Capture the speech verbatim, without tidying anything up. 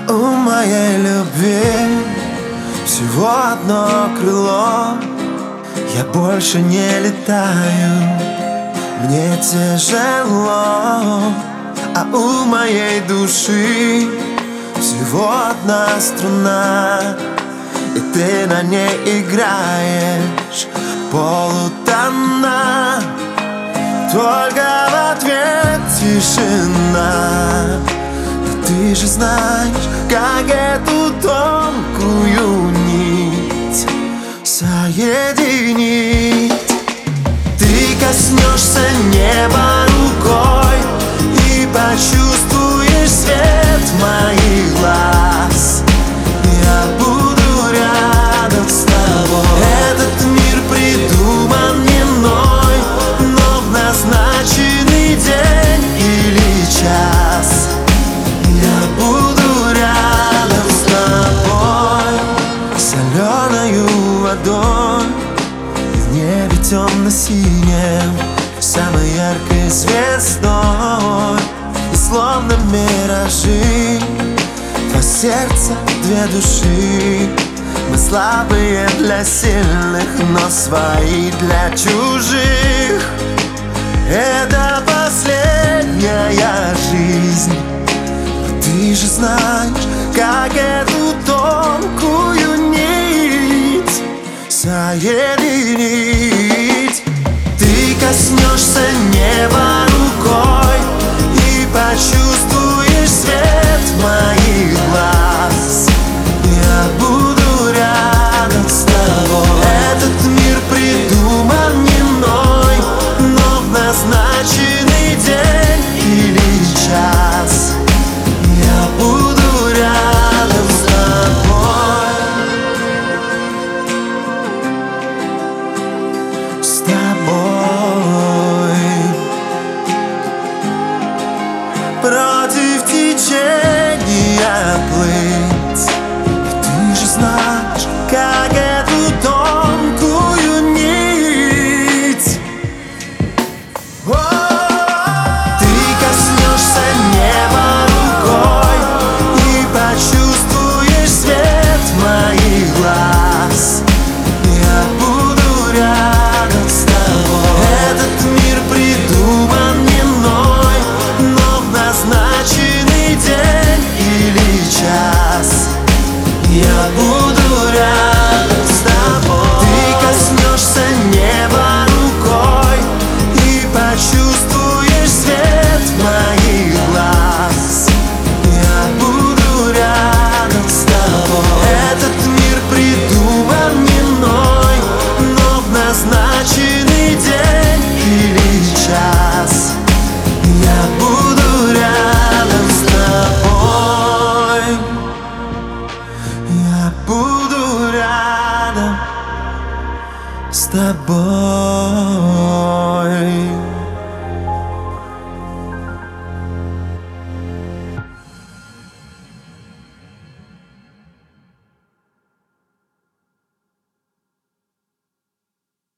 А у моей любви всего одно крыло. Я больше не летаю, мне тяжело. А у моей души всего одна струна, и ты на ней играешь полутона. Только в ответ тишина. Но ты же знаешь, как эту тонкую нить соединить. Ты коснешься неба рукой и почувствуешь свет моих глаз. Я буду рядом с тобой. Этот мир придуман не мной, но в назначенный день или час я буду рядом с тобой. Соленою водой и в небе темно-синем, самой яркой звездой. И словно миражи, два сердца, две души. Мы слабые для сильных, но свои для чужих. Это последняя жизнь. Но ты же знаешь, как эту тонкую нить соединить. Ты коснешься неба